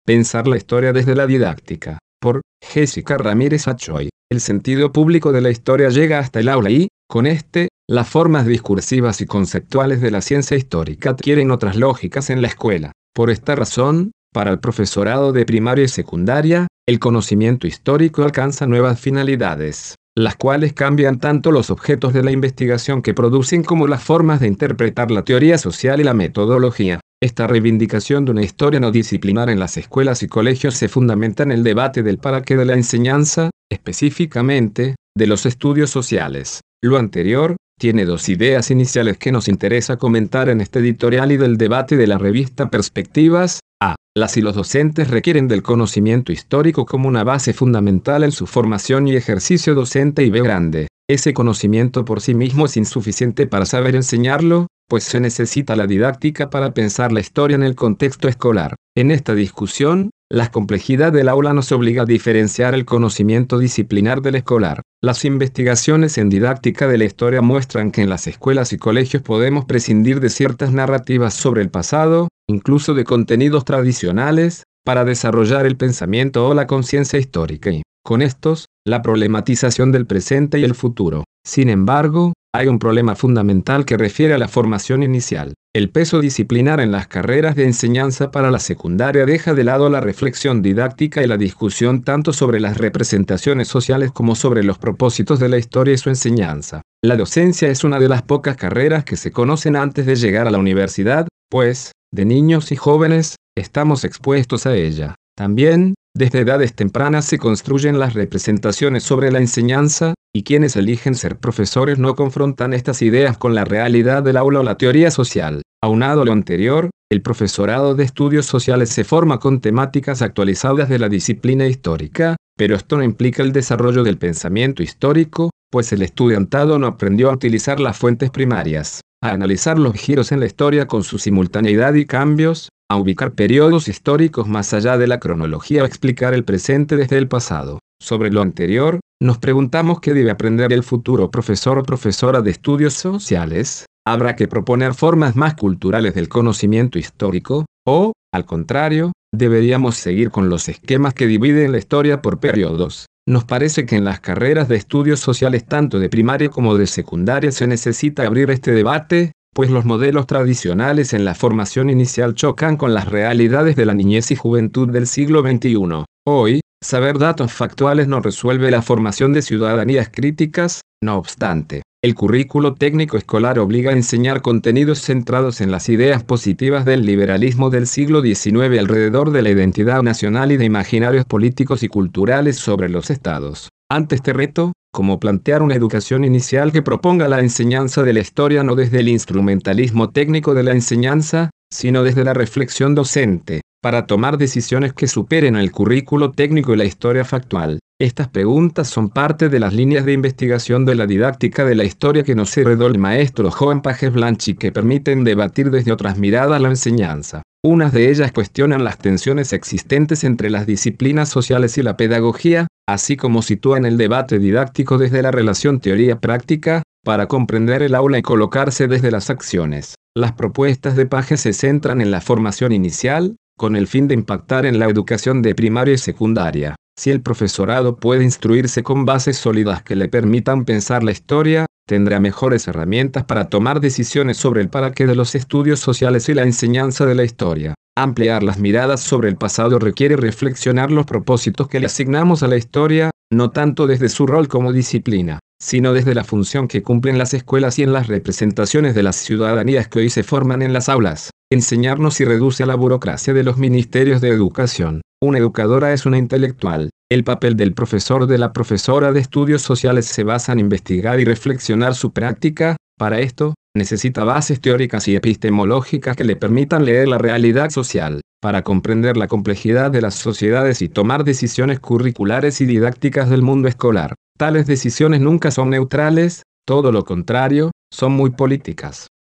Pensar la historia desde la didáctica, por Jessica Ramírez Achoy. El sentido público de la historia llega hasta el aula y, con este, las formas discursivas y conceptuales de la ciencia histórica adquieren otras lógicas en la escuela. Por esta razón, para el profesorado de primaria y secundaria, el conocimiento histórico alcanza nuevas finalidades, las cuales cambian tanto los objetos de la investigación que producen como las formas de interpretar la teoría social y la metodología. Esta reivindicación de una historia no disciplinar en las escuelas y colegios se fundamenta en el debate del para qué de la enseñanza, específicamente, de los estudios sociales. Lo anterior tiene dos ideas iniciales que nos interesa comentar en este editorial y del debate de la revista Perspectivas. A. Las y los docentes requieren del conocimiento histórico como una base fundamental en su formación y ejercicio docente. Y B. Grande. Ese conocimiento por sí mismo es insuficiente para saber enseñarlo, pues se necesita la didáctica para pensar la historia en el contexto escolar. En esta discusión, la complejidad del aula nos obliga a diferenciar el conocimiento disciplinar del escolar. Las investigaciones en didáctica de la historia muestran que en las escuelas y colegios podemos prescindir de ciertas narrativas sobre el pasado, incluso de contenidos tradicionales, para desarrollar el pensamiento o la conciencia histórica y, con estos, la problematización del presente y el futuro. Sin embargo, hay un problema fundamental que refiere a la formación inicial. El peso disciplinar en las carreras de enseñanza para la secundaria deja de lado la reflexión didáctica y la discusión tanto sobre las representaciones sociales como sobre los propósitos de la historia y su enseñanza. La docencia es una de las pocas carreras que se conocen antes de llegar a la universidad, pues, de niños y jóvenes, estamos expuestos a ella. También, desde edades tempranas se construyen las representaciones sobre la enseñanza, y quienes eligen ser profesores no confrontan estas ideas con la realidad del aula o la teoría social. Aunado a lo anterior, el profesorado de estudios sociales se forma con temáticas actualizadas de la disciplina histórica, pero esto no implica el desarrollo del pensamiento histórico, pues el estudiantado no aprendió a utilizar las fuentes primarias, a analizar los giros en la historia con su simultaneidad y cambios, a ubicar periodos históricos más allá de la cronología o explicar el presente desde el pasado. Sobre lo anterior, nos preguntamos qué debe aprender el futuro profesor o profesora de estudios sociales. ¿Habrá que proponer formas más culturales del conocimiento histórico? O, al contrario, deberíamos seguir con los esquemas que dividen la historia por periodos. Nos parece que en las carreras de estudios sociales tanto de primaria como de secundaria se necesita abrir este debate, pues los modelos tradicionales en la formación inicial chocan con las realidades de la niñez y juventud del siglo XXI. Hoy, saber datos factuales no resuelve la formación de ciudadanías críticas, no obstante, el currículo técnico escolar obliga a enseñar contenidos centrados en las ideas positivas del liberalismo del siglo XIX alrededor de la identidad nacional y de imaginarios políticos y culturales sobre los estados. Ante este reto, como plantear una educación inicial que proponga la enseñanza de la historia no desde el instrumentalismo técnico de la enseñanza, sino desde la reflexión docente, para tomar decisiones que superen el currículo técnico y la historia factual. Estas preguntas son parte de las líneas de investigación de la didáctica de la historia que nos heredó el maestro Joan Pages Blanch y que permiten debatir desde otras miradas la enseñanza. Unas de ellas cuestionan las tensiones existentes entre las disciplinas sociales y la pedagogía, así como sitúan el debate didáctico desde la relación teoría-práctica, para comprender el aula y colocarse desde las acciones. Las propuestas de Pages se centran en la formación inicial, con el fin de impactar en la educación de primaria y secundaria. Si el profesorado puede instruirse con bases sólidas que le permitan pensar la historia, tendrá mejores herramientas para tomar decisiones sobre el para qué de los estudios sociales y la enseñanza de la historia. Ampliar las miradas sobre el pasado requiere reflexionar los propósitos que le asignamos a la historia, no tanto desde su rol como disciplina, sino desde la función que cumplen las escuelas y en las representaciones de las ciudadanías que hoy se forman en las aulas. Enseñarnos y reduce a la burocracia de los ministerios de educación. Una educadora es una intelectual. El papel del profesor o de la profesora de estudios sociales se basa en investigar y reflexionar su práctica. Para esto, necesita bases teóricas y epistemológicas que le permitan leer la realidad social, para comprender la complejidad de las sociedades y tomar decisiones curriculares y didácticas del mundo escolar. Tales decisiones nunca son neutrales, todo lo contrario, son muy políticas.